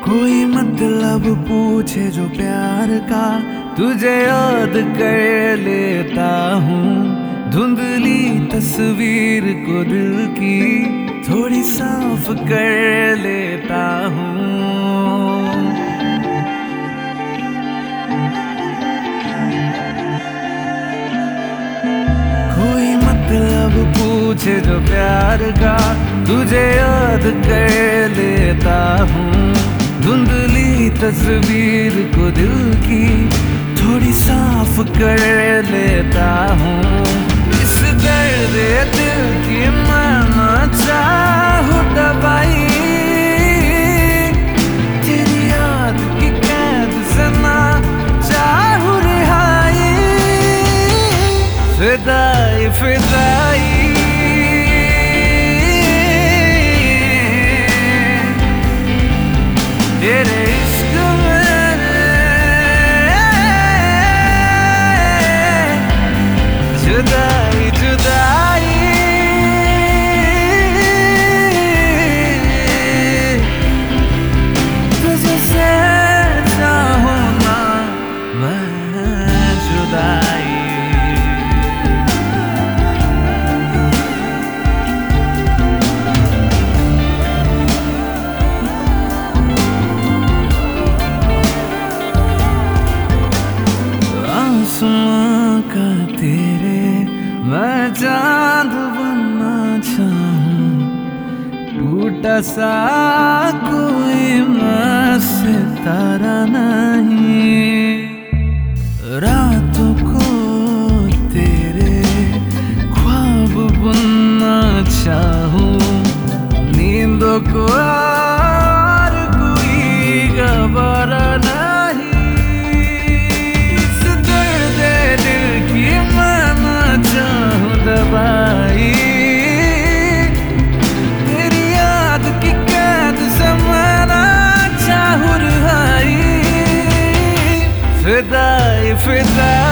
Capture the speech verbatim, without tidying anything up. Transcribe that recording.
कोई मतलब पूछे जो प्यार का, तुझे याद कर लेता हूँ। धुंधली तस्वीर को दिल की थोड़ी साफ कर लेता हूँ। कोई मतलब पूछे जो प्यार का, तुझे याद कर लेता हूँ। धुंधली तस्वीर को दिल की थोड़ी साफ कर लेता हूँ। इस दर्द दिल की मैं चाहूँ दवाई, तेरी याद की कैद से ना चाहूँ रिहाई। फिदाई फिदाई तेरे इश्क में जुदाई जुदाई। तुझसे चाहूँ ना मैं जुदाई। आसमां का तेरे मैं चांद बनना चाहूँ। टूटा सा कोई मैं सितारा नहीं। रातों को तेरे ख्वाब बुनना चाहूँ। नींदों को और कोई गवारा नहीं। दवाई तेरी याद की कैद से मैं ना चाहूँ रिहाई। फिदाई फिदाई